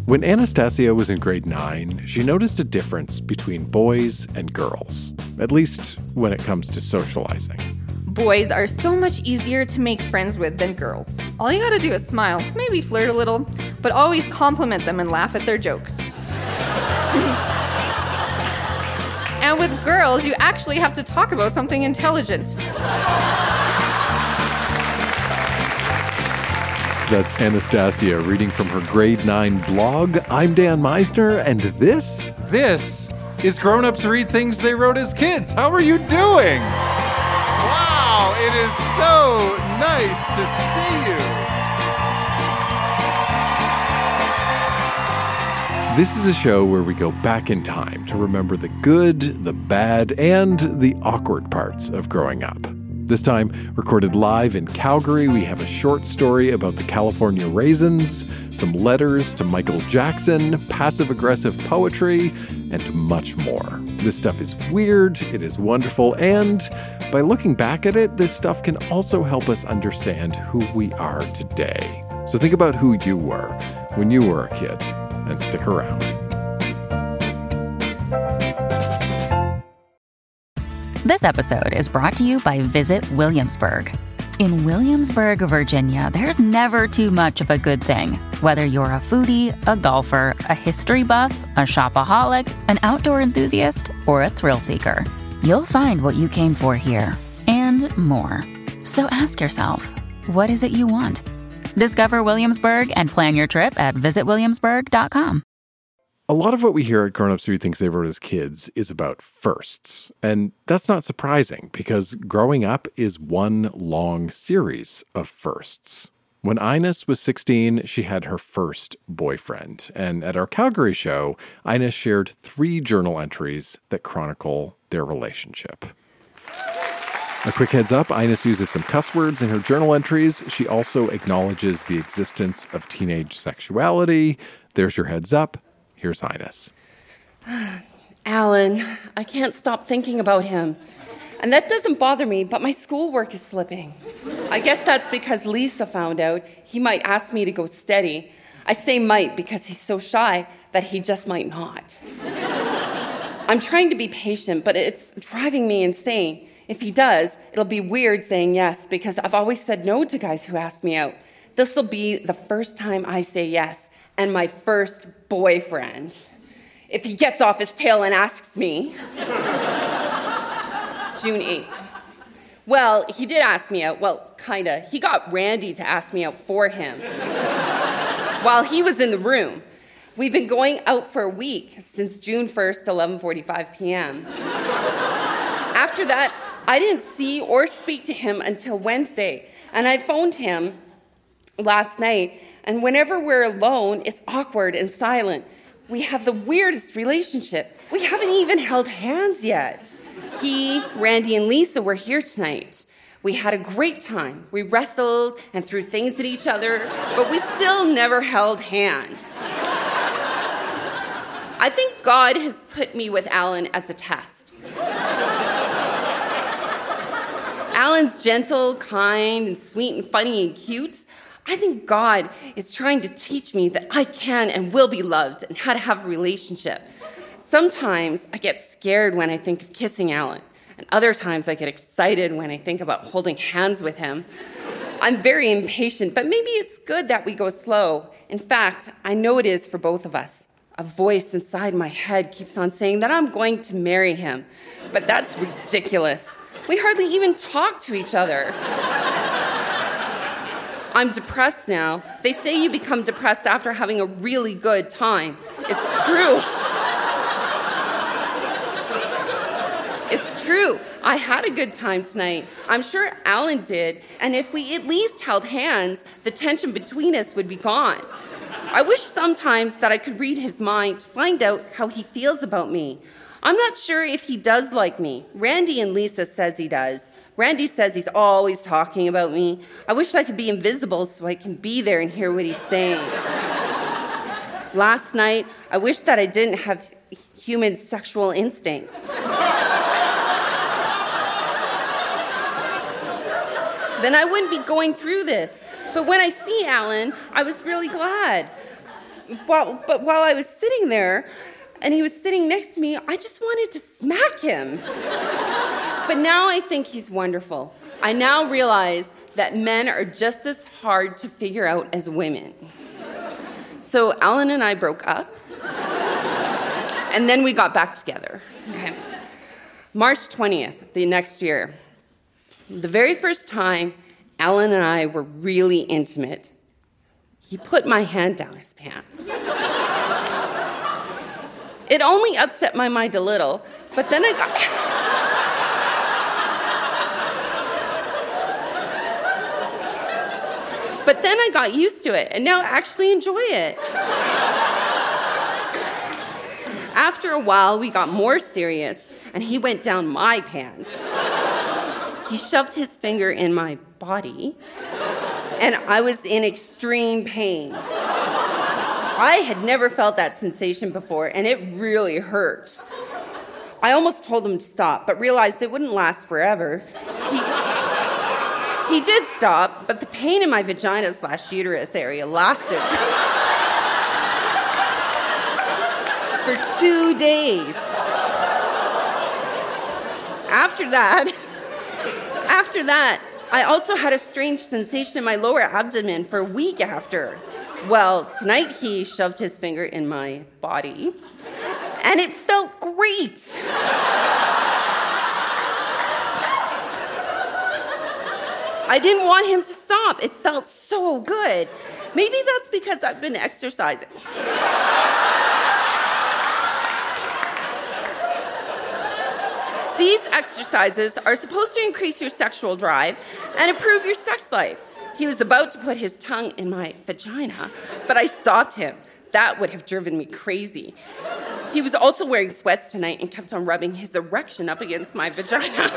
When Anastasia was in grade 9, she noticed a difference between boys and girls, at least when it comes to socializing. Boys are so much easier to make friends with than girls. All you gotta do is smile, maybe flirt a little, but always compliment them and laugh at their jokes. And with girls, you actually have to talk about something intelligent. That's Anastasia reading from her grade 9 blog. I'm Dan Meisner, and this is Grown Ups Read Things They Wrote as Kids. How are you doing? Wow, it is so nice to see you. This is a show where we go back in time to remember the good, the bad, and the awkward parts of growing up. This time, recorded live in Calgary, we have a short story about the California Raisins, some letters to Michael Jackson, passive-aggressive poetry, and much more. This stuff is weird, it is wonderful, and by looking back at it, this stuff can also help us understand who we are today. So think about who you were when you were a kid, and stick around. This episode is brought to you by Visit Williamsburg. In Williamsburg, Virginia, there's never too much of a good thing. Whether you're a foodie, a golfer, a history buff, a shopaholic, an outdoor enthusiast, or a thrill seeker, you'll find what you came for here and more. So ask yourself, what is it you want? Discover Williamsburg and plan your trip at visitwilliamsburg.com. A lot of what we hear at Grown Ups Read Things They Wrote as Kids is about firsts. And that's not surprising because growing up is one long series of firsts. When Ines was 16, she had her first boyfriend. And at our Calgary show, Ines shared 3 journal entries that chronicle their relationship. A quick heads up, Ines uses some cuss words in her journal entries. She also acknowledges the existence of teenage sexuality. There's your heads up. Here's Ines. Alan, I can't stop thinking about him. And that doesn't bother me, but my schoolwork is slipping. I guess that's because Lisa found out he might ask me to go steady. I say might because he's so shy that he just might not. I'm trying to be patient, but it's driving me insane. If he does, it'll be weird saying yes because I've always said no to guys who ask me out. This will be the first time I say yes. And my first boyfriend. If he gets off his tail and asks me. June 8th. Well, he did ask me out. Well, kinda. He got Randy to ask me out for him. While he was in the room. We've been going out for a week, since June 1st, 11:45 p.m. After that, I didn't see or speak to him until Wednesday. And I phoned him last night. And whenever we're alone, it's awkward and silent. We have the weirdest relationship. We haven't even held hands yet. He, Randy, and Lisa were here tonight. We had a great time. We wrestled and threw things at each other, but we still never held hands. I think God has put me with Alan as a test. Alan's gentle, kind, and sweet, and funny, and cute. I think God is trying to teach me that I can and will be loved and how to have a relationship. Sometimes I get scared when I think of kissing Alan, and other times I get excited when I think about holding hands with him. I'm very impatient, but maybe it's good that we go slow. In fact, I know it is for both of us. A voice inside my head keeps on saying that I'm going to marry him, but that's ridiculous. We hardly even talk to each other. I'm depressed now. They say you become depressed after having a really good time. It's true. It's true. I had a good time tonight. I'm sure Alan did. And if we at least held hands, the tension between us would be gone. I wish sometimes that I could read his mind to find out how he feels about me. I'm not sure if he does like me. Randy and Lisa says he does. Randy says he's always talking about me. I wish I could be invisible so I can be there and hear what he's saying. Last night, I wish that I didn't have human sexual instinct. Then I wouldn't be going through this. But when I see Alan, I was really glad. but while I was sitting there and he was sitting next to me, I just wanted to smack him. But now I think he's wonderful. I now realize that men are just as hard to figure out as women. So Alan and I broke up, and then we got back together. Okay. March 20th, the next year. The very first time Alan and I were really intimate, he put my hand down his pants. It only upset my mind a little, but then I got used to it, and now I actually enjoy it. After a while, we got more serious, and he went down my pants. He shoved his finger in my body, and I was in extreme pain. I had never felt that sensation before, and it really hurt. I almost told him to stop, but realized it wouldn't last forever. He did stop, but the pain in my vagina/uterus area lasted for 2 days. After that, I also had a strange sensation in my lower abdomen for a week after. Well, tonight he shoved his finger in my body, and it felt great. I didn't want him to stop. It felt so good. Maybe that's because I've been exercising. These exercises are supposed to increase your sexual drive and improve your sex life. He was about to put his tongue in my vagina, but I stopped him. That would have driven me crazy. He was also wearing sweats tonight and kept on rubbing his erection up against my vagina.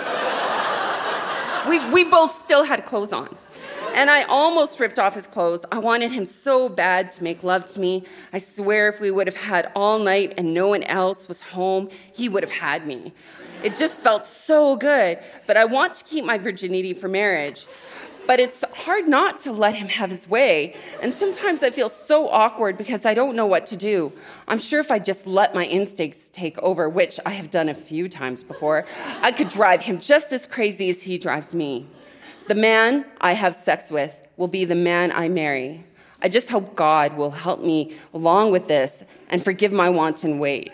We both still had clothes on. And I almost ripped off his clothes. I wanted him so bad to make love to me. I swear if we would have had all night and no one else was home, he would have had me. It just felt so good. But I want to keep my virginity for marriage. But it's hard not to let him have his way. And sometimes I feel so awkward because I don't know what to do. I'm sure if I just let my instincts take over, which I have done a few times before, I could drive him just as crazy as he drives me. The man I have sex with will be the man I marry. I just hope God will help me along with this and forgive my wanton ways.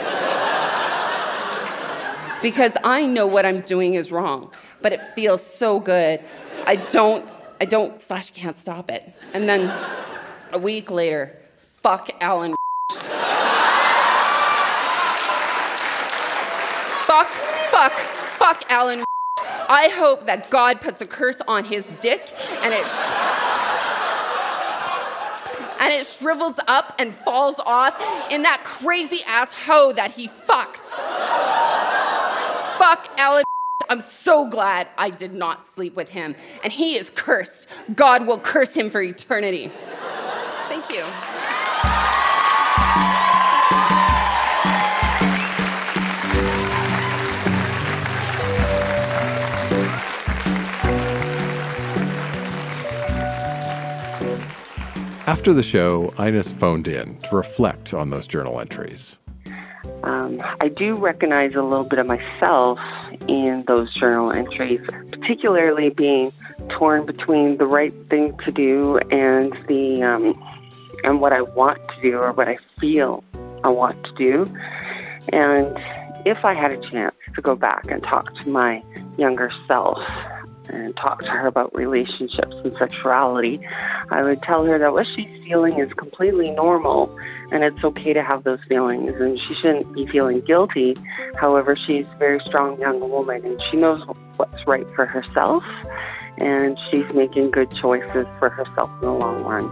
Because I know what I'm doing is wrong, but it feels so good. I can't stop it. And then a week later, fuck Alan. Fuck Alan. I hope that God puts a curse on his dick and it shrivels up and falls off in that crazy ass hoe that he fucked. Fuck Alan. I'm so glad I did not sleep with him. And he is cursed. God will curse him for eternity. Thank you. After the show, Ines phoned in to reflect on those journal entries. I do recognize a little bit of myself in those journal entries, particularly being torn between the right thing to do and and what I want to do or what I feel I want to do. And if I had a chance to go back and talk to my younger self and talk to her about relationships and sexuality, I would tell her that what she's feeling is completely normal and it's okay to have those feelings and she shouldn't be feeling guilty. However, she's a very strong young woman and she knows what's right for herself and she's making good choices for herself in the long run.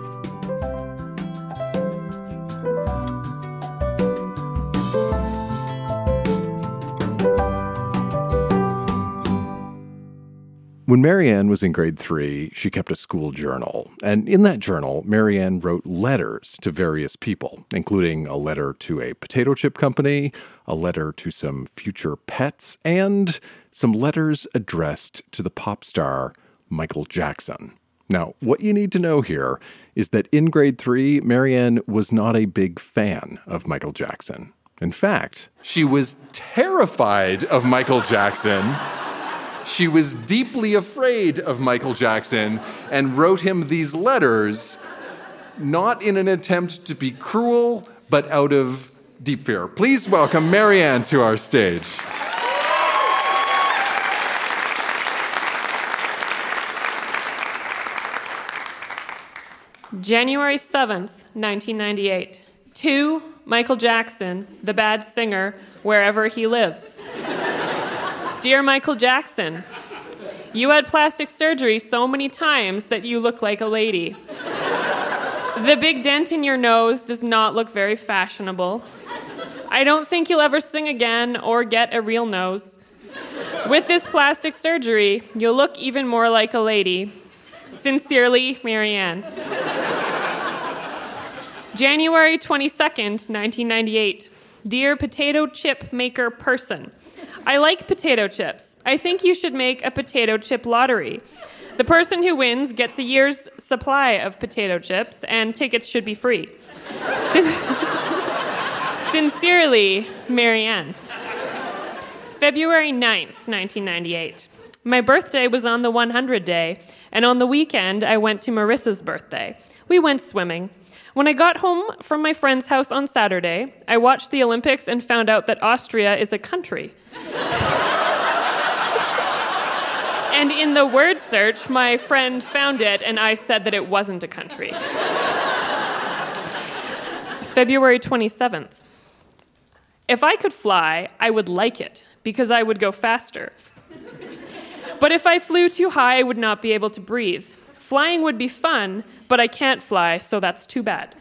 When Marianne was in grade 3, she kept a school journal. And in that journal, Marianne wrote letters to various people, including a letter to a potato chip company, a letter to some future pets, and some letters addressed to the pop star Michael Jackson. Now, what you need to know here is that in grade 3, Marianne was not a big fan of Michael Jackson. In fact, she was terrified of Michael Jackson. She was deeply afraid of Michael Jackson and wrote him these letters, not in an attempt to be cruel, but out of deep fear. Please welcome Marianne to our stage. January 7th, 1998. To Michael Jackson, the bad singer, wherever he lives. Dear Michael Jackson, you had plastic surgery so many times that you look like a lady. The big dent in your nose does not look very fashionable. I don't think you'll ever sing again or get a real nose. With this plastic surgery, you'll look even more like a lady. Sincerely, Marianne. January 22nd, 1998. Dear potato chip maker person, I like potato chips. I think you should make a potato chip lottery. The person who wins gets a year's supply of potato chips, and tickets should be free. Sincerely, Marianne. February 9th, 1998. My birthday was on the 100 day, and on the weekend I went to Marissa's birthday. We went swimming. When I got home from my friend's house on Saturday, I watched the Olympics and found out that Austria is a country. And in the word search, my friend found it, and I said that it wasn't a country. February 27th. If I could fly, I would like it, because I would go faster. But if I flew too high, I would not be able to breathe. Flying would be fun, but I can't fly, so that's too bad.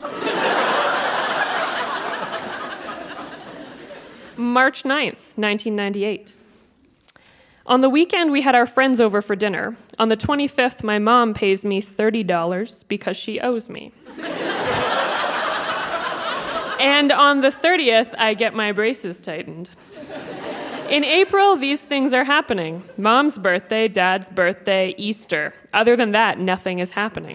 March 9th, 1998. On the weekend, we had our friends over for dinner. On the 25th, my mom pays me $30 because she owes me. And on the 30th, I get my braces tightened. In April, these things are happening. Mom's birthday, Dad's birthday, Easter. Other than that, nothing is happening.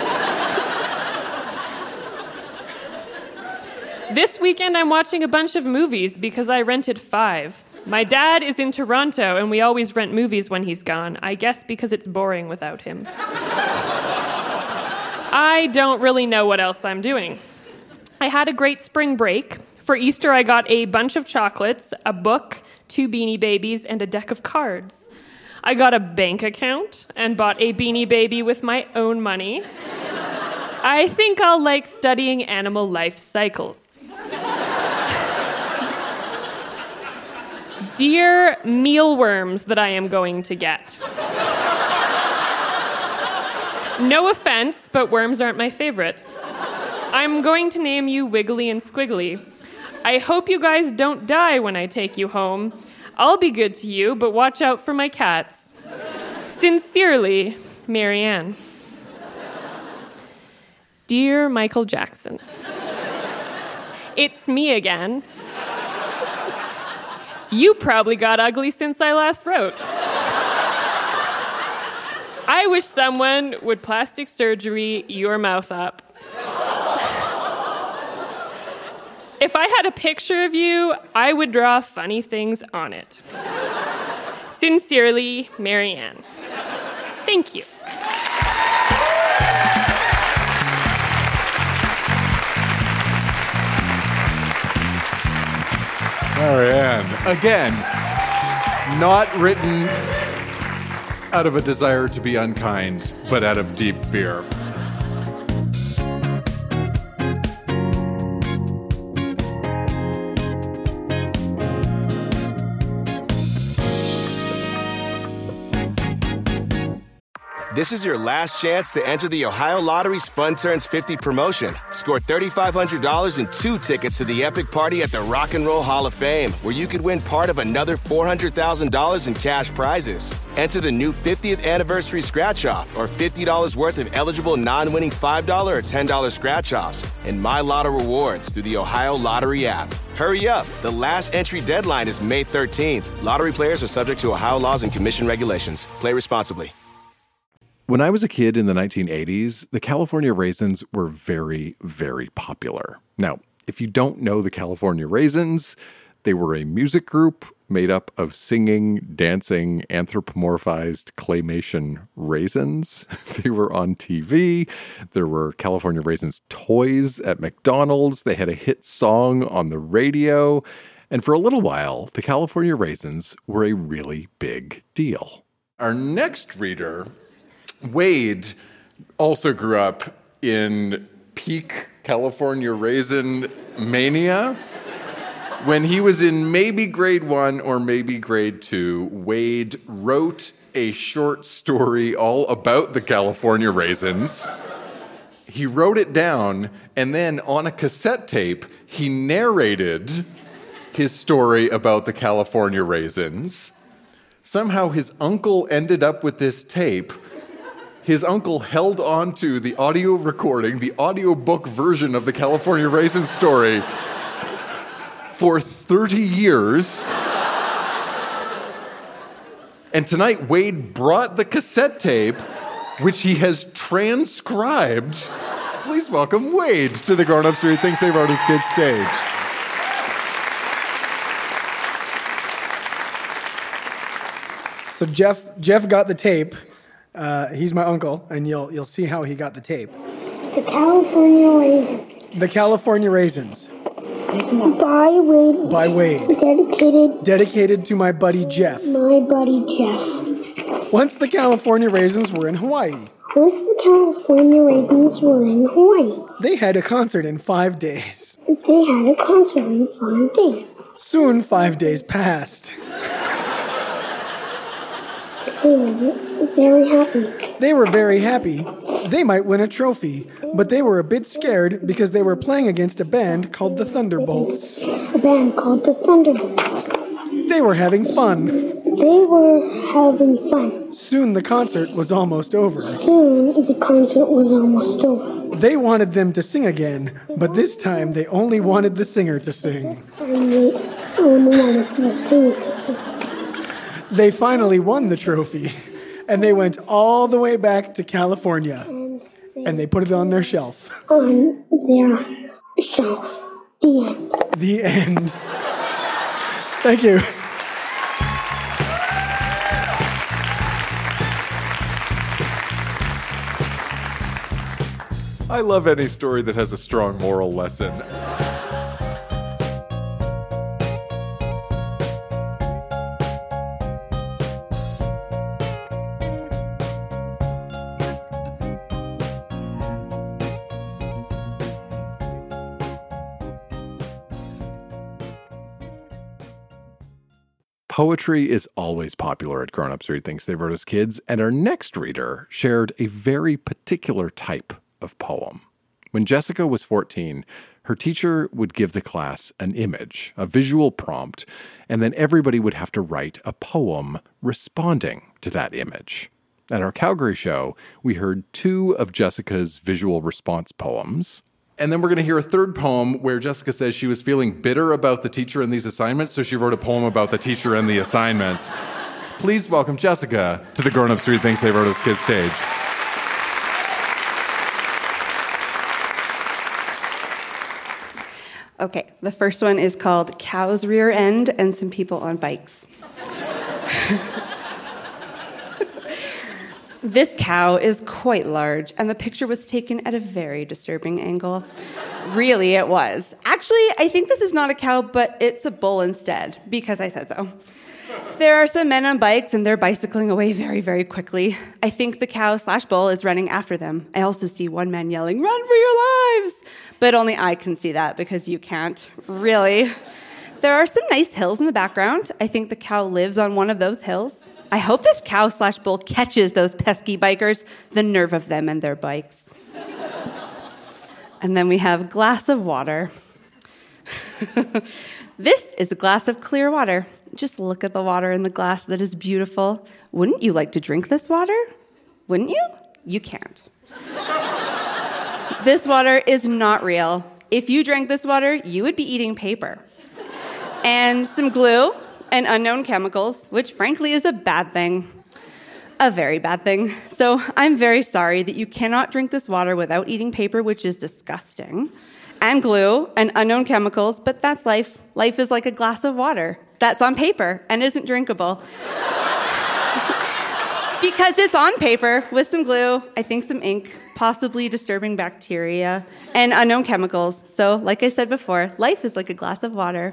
This weekend, I'm watching a bunch of movies because I rented 5. My dad is in Toronto, and we always rent movies when he's gone. I guess because it's boring without him. I don't really know what else I'm doing. I had a great spring break. For Easter, I got a bunch of chocolates, a book, 2 Beanie Babies, and a deck of cards. I got a bank account and bought a Beanie Baby with my own money. I think I'll like studying animal life cycles. Dear mealworms that I am going to get. No offense, but worms aren't my favorite. I'm going to name you Wiggly and Squiggly. I hope you guys don't die when I take you home. I'll be good to you, but watch out for my cats. Sincerely, Marianne. Dear Michael Jackson, it's me again. You probably got ugly since I last wrote. I wish someone would plastic surgery your mouth up. If I had a picture of you, I would draw funny things on it. Sincerely, Marianne. Thank you. Marianne, again, not written out of a desire to be unkind, but out of deep fear. This is your last chance to enter the Ohio Lottery's Fun Turns 50 promotion. Score $3,500 and 2 tickets to the epic party at the Rock and Roll Hall of Fame, where you could win part of another $400,000 in cash prizes. Enter the new 50th anniversary scratch-off or $50 worth of eligible non-winning $5 or $10 scratch-offs and My Lotto rewards through the Ohio Lottery app. Hurry up. The last entry deadline is May 13th. Lottery players are subject to Ohio laws and commission regulations. Play responsibly. When I was a kid in the 1980s, the California Raisins were very, very popular. Now, if you don't know the California Raisins, they were a music group made up of singing, dancing, anthropomorphized claymation raisins. They were on TV. There were California Raisins toys at McDonald's. They had a hit song on the radio. And for a little while, the California Raisins were a really big deal. Our next reader, Wade, also grew up in peak California Raisin mania. When he was in maybe grade 1 or maybe grade 2, Wade wrote a short story all about the California Raisins. He wrote it down, and then on a cassette tape, he narrated his story about the California Raisins. Somehow his uncle ended up with this tape. His uncle held on to the audio recording, the audiobook version of the California Raisins story for 30 years. And tonight, Wade brought the cassette tape, which he has transcribed. Please welcome Wade to the Grown Ups Who Thinks They Wrote His Kids stage. So Jeff got the tape. He's my uncle, and you'll see how he got the tape. The California Raisins. The California Raisins. By Wade. By Wade. Dedicated to my buddy Jeff. My buddy Jeff. Once the California Raisins were in Hawaii. Once the California Raisins were in Hawaii. They had a concert in 5 days. They had a concert in 5 days. Soon 5 days passed. They were very happy. They were very happy. They might win a trophy, but they were a bit scared because they were playing against a band called the Thunderbolts. A band called the Thunderbolts. They were having fun. They were having fun. Soon the concert was almost over. Soon the concert was almost over. They wanted them to sing again, but this time they only wanted the singer to sing. And they only wanted the singer to sing. They finally won the trophy, and they went all the way back to California, and they put it on their shelf. On their shelf. The end. The end. Thank you. I love any story that has a strong moral lesson. Poetry is always popular at Grown Ups Read Things They Wrote as Kids, and our next reader shared a very particular type of poem. When Jessica was 14, her teacher would give the class an image, a visual prompt, and then everybody would have to write a poem responding to that image. At our Calgary show, we heard 2 of Jessica's visual response poems. And then we're going to hear a third poem where Jessica says she was feeling bitter about the teacher and these assignments, so she wrote a poem about the teacher and the assignments. Please welcome Jessica to the Grown Ups Read Things They Wrote as Kids stage. Okay, the first one is called Cow's Rear End and Some People on Bikes. This cow is quite large, and the picture was taken at a very disturbing angle. Really, it was. Actually, I think this is not a cow, but it's a bull instead, because I said so. There are some men on bikes, and they're bicycling away very, very quickly. I think the cow/bull is running after them. I also see one man yelling, "Run for your lives!" But only I can see that, because you can't. Really. There are some nice hills in the background. I think the cow lives on one of those hills. I hope this cow/bull catches those pesky bikers, the nerve of them and their bikes. And then we have glass of water. This is a glass of clear water. Just look at the water in the glass that is beautiful. Wouldn't you like to drink this water? Wouldn't you? You can't. This water is not real. If you drank this water, you would be eating paper. And some glue and unknown chemicals, which frankly is a bad thing. a very bad thing. So I'm very sorry that you cannot drink this water without eating paper, which is disgusting, and glue and unknown chemicals, but that's life. Life is like a glass of water that's on paper and isn't drinkable. Because it's on paper with some glue, I think some ink, possibly disturbing bacteria, and unknown chemicals. So, like I said before, life is like a glass of water.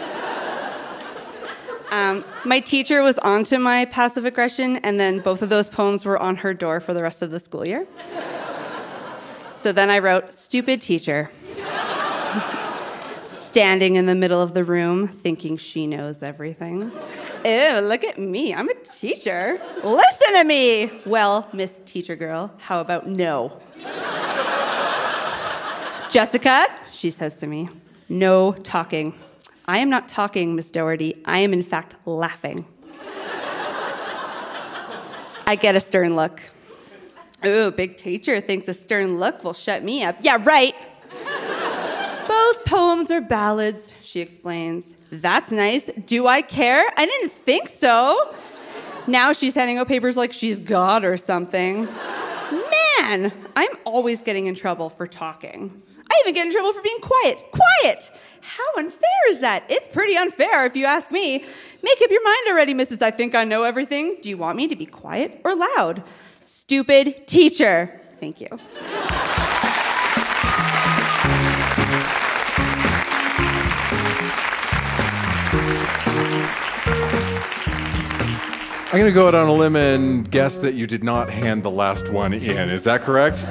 My teacher was onto my passive aggression, and then both of those poems were on her door for the rest of the school year. So then I wrote, "Stupid teacher." Standing in the middle of the room, thinking she knows everything. Ew, look at me, I'm a teacher. Listen to me. Well, Miss Teacher Girl, how about no? Jessica, she says to me, no talking. I am not talking, Miss Doherty. I am in fact laughing. I get a stern look. Ooh, big teacher thinks a stern look will shut me up. Yeah, right. Both poems are ballads, she explains. That's nice. Do I care? I didn't think so. Now she's handing out papers like she's God or something. Man, I'm always getting in trouble for talking. I even get in trouble for being quiet. Quiet! How unfair is that? It's pretty unfair if you ask me. Make up your mind already, Mrs. I think I know everything. Do you want me to be quiet or loud? Stupid teacher. Thank you. I'm going to go out on a limb and guess that you did not hand the last one in. Is that correct?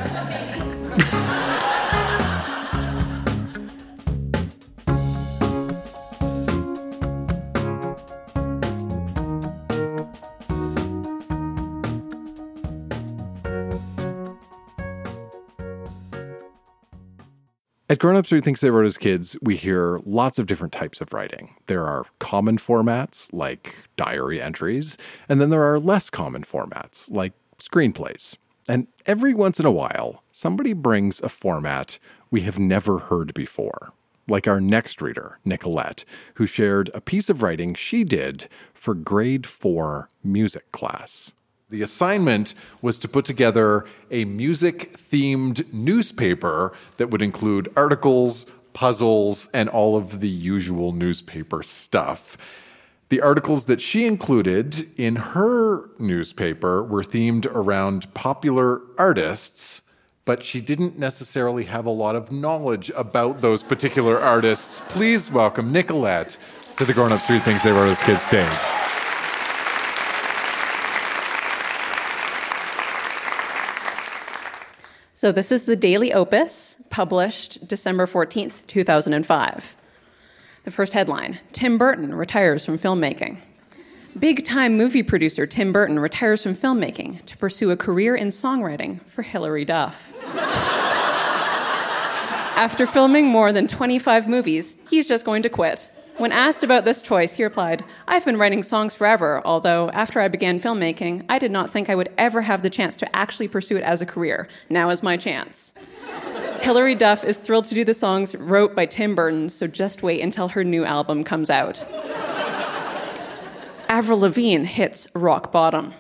At Grown Ups Who Thinks They Wrote as Kids, we hear lots of different types of writing. There are common formats, like diary entries, and then there are less common formats, like screenplays. And every once in a while, somebody brings a format we have never heard before, like our next reader, Nicolette, who shared a piece of writing she did for grade 4 music class. The assignment was to put together a music-themed newspaper that would include articles, puzzles, and all of the usual newspaper stuff. The articles that she included in her newspaper were themed around popular artists, but she didn't necessarily have a lot of knowledge about those particular artists. Please welcome Nicolette to the Grown Ups Who Thinks They Wrote as Kids stage. So this is the Daily Opus, published December 14th, 2005. The first headline, Tim Burton retires from filmmaking. Big-time movie producer Tim Burton retires from filmmaking to pursue a career in songwriting for Hilary Duff. After filming more than 25 movies, he's just going to quit. When asked about this choice, he replied, I've been writing songs forever, although after I began filmmaking, I did not think I would ever have the chance to actually pursue it as a career. Now is my chance. Hilary Duff is thrilled to do the songs wrote by Tim Burton, so just wait until her new album comes out. Avril Lavigne hits rock bottom.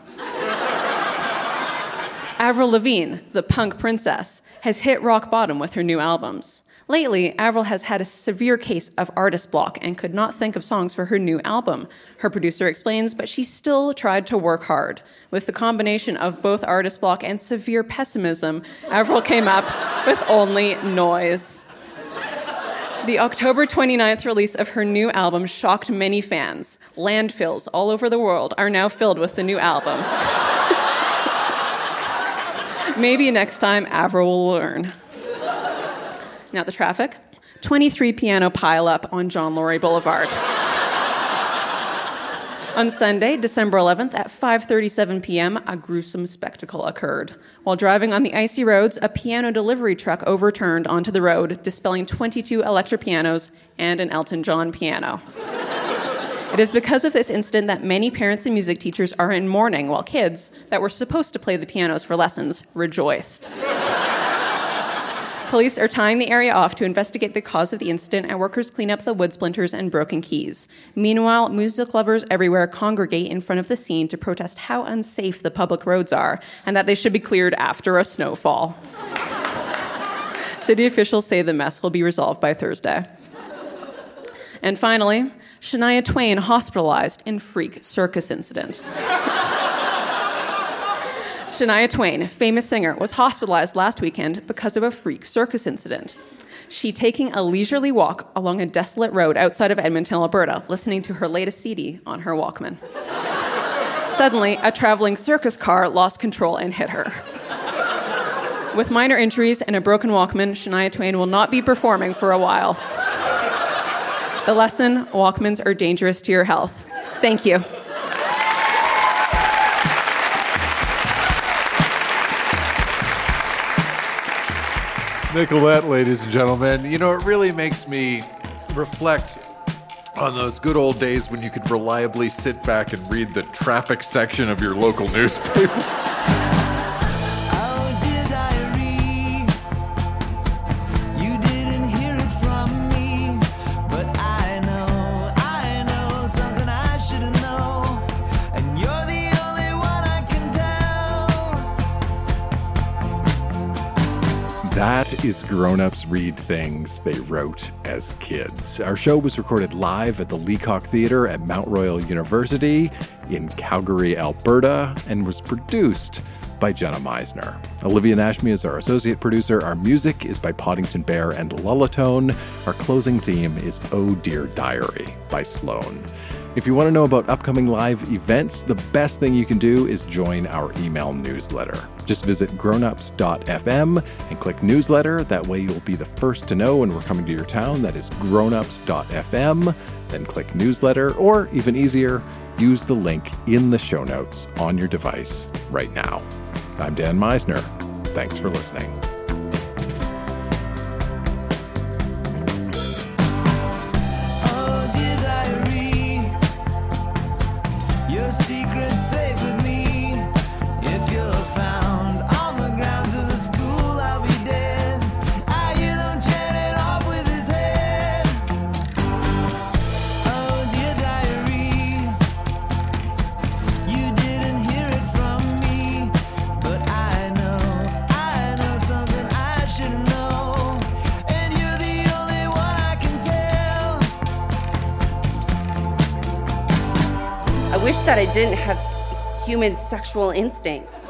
Avril Lavigne, the punk princess, has hit rock bottom with her new albums. Lately, Avril has had a severe case of artist block and could not think of songs for her new album. Her producer explains, but she still tried to work hard. With the combination of both artist block and severe pessimism, Avril came up with only noise. The October 29th release of her new album shocked many fans. Landfills all over the world are now filled with the new album. Maybe next time Avril will learn. Now the traffic. 23 piano pile-up on John Laurie Boulevard. On Sunday, December 11th at 5:37 p.m., a gruesome spectacle occurred. While driving on the icy roads, a piano delivery truck overturned onto the road, dispelling 22 electric pianos and an Elton John piano. It is because of this incident that many parents and music teachers are in mourning, while kids that were supposed to play the pianos for lessons rejoiced. Police are tying the area off to investigate the cause of the incident, and workers clean up the wood splinters and broken keys. Meanwhile, music lovers everywhere congregate in front of the scene to protest how unsafe the public roads are and that they should be cleared after a snowfall. City officials say the mess will be resolved by Thursday. And finally, Shania Twain hospitalized in freak circus incident. Shania Twain, a famous singer, was hospitalized last weekend because of a freak circus incident. She taking a leisurely walk along a desolate road outside of Edmonton, Alberta, listening to her latest CD on her Walkman. Suddenly, a traveling circus car lost control and hit her. With minor injuries and a broken Walkman, Shania Twain will not be performing for a while. The lesson: Walkmans are dangerous to your health. Thank you. Nicolette, ladies and gentlemen. You know, it really makes me reflect on those good old days when you could reliably sit back and read the traffic section of your local newspaper. That is Grown-Ups Read Things They Wrote as Kids. Our show was recorded live at the Leacock Theatre at Mount Royal University in Calgary, Alberta, and was produced by Jenna Meisner. Olivia Nashmi is our associate producer. Our music is by Poddington Bear and Lullatone. Our closing theme is Oh Dear Diary by Sloan. If you want to know about upcoming live events, the best thing you can do is join our email newsletter. Just visit grownups.fm and click newsletter. That way you'll be the first to know when we're coming to your town. That is grownups.fm. Then click newsletter, or even easier, use the link in the show notes on your device right now. I'm Dan Meisner. Thanks for listening. Secret safe with me. If you're found on the grounds of the school, I'll be dead. I hear them chanting off with his head. Oh dear diary, you didn't hear it from me, but I know something I should know, and you're the only one I can tell. I wish that I didn't have human sexual instinct.